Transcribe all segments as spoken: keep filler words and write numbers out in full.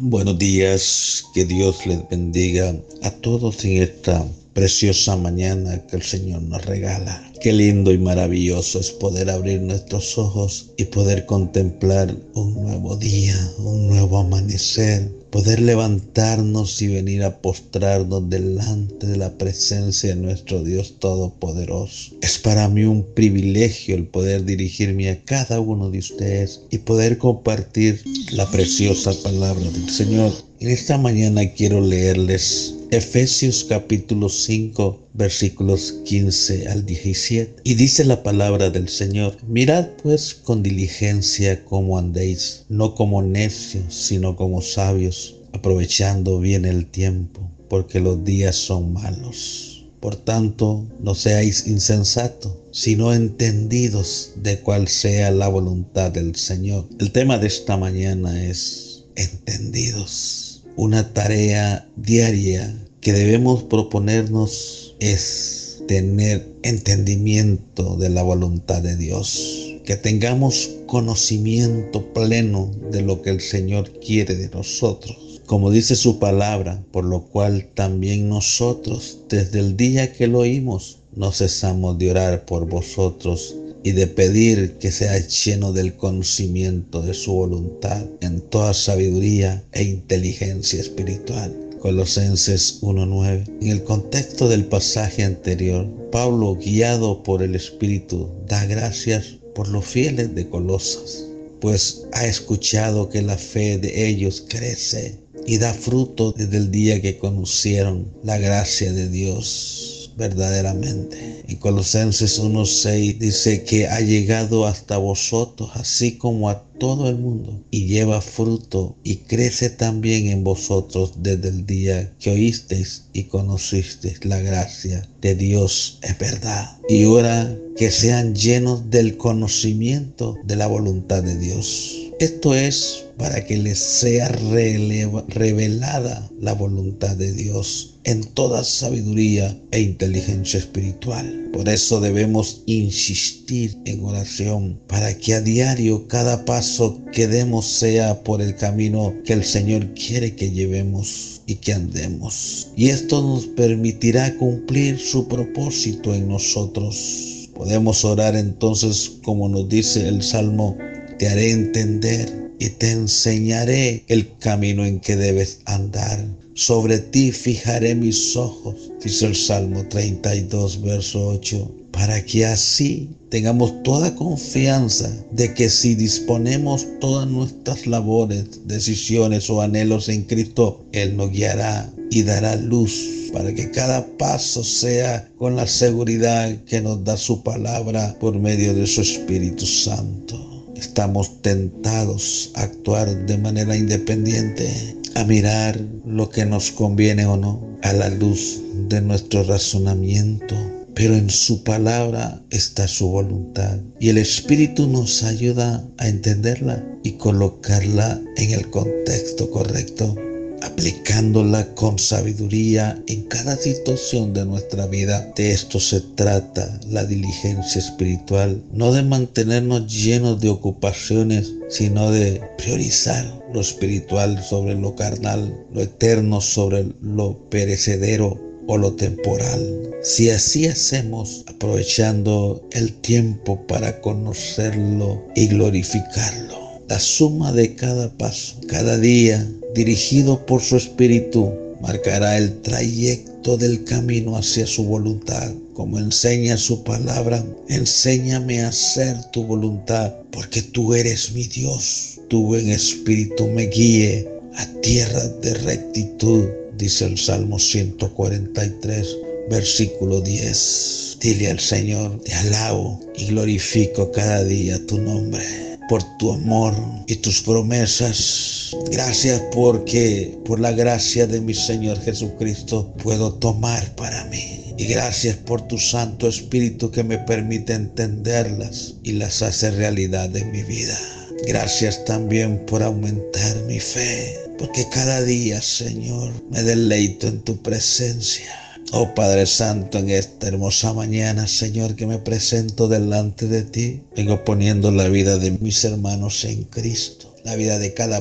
Buenos días, que Dios les bendiga a todos en esta preciosa mañana que el Señor nos regala. Qué lindo y maravilloso es poder abrir nuestros ojos y poder contemplar un nuevo día, un nuevo amanecer, poder levantarnos y venir a postrarnos delante de la presencia de nuestro Dios Todopoderoso. Es para mí un privilegio el poder dirigirme a cada uno de ustedes y poder compartir la preciosa palabra del Señor. En esta mañana quiero leerles Efesios capítulo cinco, versículos quince al diecisiete. Y dice la palabra del Señor: mirad pues con diligencia cómo andéis, no como necios, sino como sabios, aprovechando bien el tiempo, porque los días son malos. Por tanto, no seáis insensatos, sino entendidos de cuál sea la voluntad del Señor. El tema de esta mañana es entendidos. Una tarea diaria que debemos proponernos es tener entendimiento de la voluntad de Dios, que tengamos conocimiento pleno de lo que el Señor quiere de nosotros. Como dice su palabra, por lo cual también nosotros, desde el día que lo oímos, no cesamos de orar por vosotros y de pedir que sea lleno del conocimiento de su voluntad en toda sabiduría e inteligencia espiritual. Colosenses uno nueve. En el contexto del pasaje anterior, Pablo, guiado por el Espíritu, da gracias por los fieles de Colosas, pues ha escuchado que la fe de ellos crece y da fruto desde el día que conocieron la gracia de Dios verdaderamente. En Colosenses uno seis dice que ha llegado hasta vosotros, así como a todo el mundo, y lleva fruto y crece también en vosotros desde el día que oísteis y conocisteis la gracia de Dios es verdad. Y ahora que sean llenos del conocimiento de la voluntad de Dios. Esto es para que les sea revelada la voluntad de Dios en toda sabiduría e inteligencia espiritual. Por eso debemos insistir en oración para que a diario cada paso que demos sea por el camino que el Señor quiere que llevemos y que andemos. Y esto nos permitirá cumplir su propósito en nosotros. Podemos orar entonces, como nos dice el Salmo: te haré entender y te enseñaré el camino en que debes andar. Sobre ti fijaré mis ojos, dice el Salmo treinta y dos, verso ocho, para que así tengamos toda confianza de que si disponemos todas nuestras labores, decisiones o anhelos en Cristo, Él nos guiará y dará luz para que cada paso sea con la seguridad que nos da su palabra por medio de su Espíritu Santo. Estamos tentados a actuar de manera independiente, a mirar lo que nos conviene o no, a la luz de nuestro razonamiento. Pero en su palabra está su voluntad y el Espíritu nos ayuda a entenderla y colocarla en el contexto correcto, aplicándola con sabiduría en cada situación de nuestra vida. De esto se trata la diligencia espiritual, no de mantenernos llenos de ocupaciones, sino de priorizar lo espiritual sobre lo carnal, lo eterno sobre lo perecedero o lo temporal. Si así hacemos, aprovechando el tiempo para conocerlo y glorificarlo, la suma de cada paso, cada día, dirigido por su Espíritu, marcará el trayecto del camino hacia su voluntad. Como enseña su palabra, enséñame a hacer tu voluntad, porque tú eres mi Dios. Tu buen Espíritu me guíe a tierra de rectitud, dice el Salmo ciento cuarenta y tres, versículo diez. Dile al Señor: te alabo y glorifico cada día tu nombre, por tu amor y tus promesas. Gracias porque por la gracia de mi Señor Jesucristo puedo tomar para mí. Y gracias por tu Santo Espíritu que me permite entenderlas y las hace realidad en mi vida. Gracias también por aumentar mi fe, porque cada día, Señor, me deleito en tu presencia. Oh Padre Santo, en esta hermosa mañana, Señor, que me presento delante de ti, vengo poniendo la vida de mis hermanos en Cristo, la vida de cada pastor,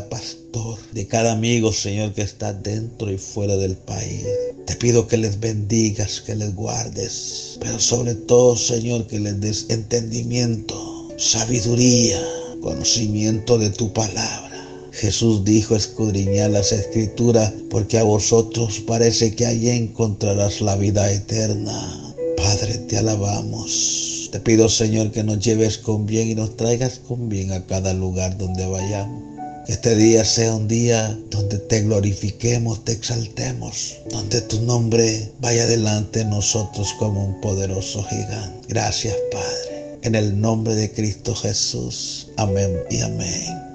pastor, de cada amigo, Señor, que está dentro y fuera del país. Te pido que les bendigas, que les guardes, pero sobre todo, Señor, que les des entendimiento, sabiduría, conocimiento de tu palabra. Jesús dijo: escudriñad las Escrituras, porque a vosotros parece que allí encontrarás la vida eterna. Padre, te alabamos. Te pido, Señor, que nos lleves con bien y nos traigas con bien a cada lugar donde vayamos. Que este día sea un día donde te glorifiquemos, te exaltemos, donde tu nombre vaya delante de nosotros como un poderoso gigante. Gracias, Padre. En el nombre de Cristo Jesús. Amén y amén.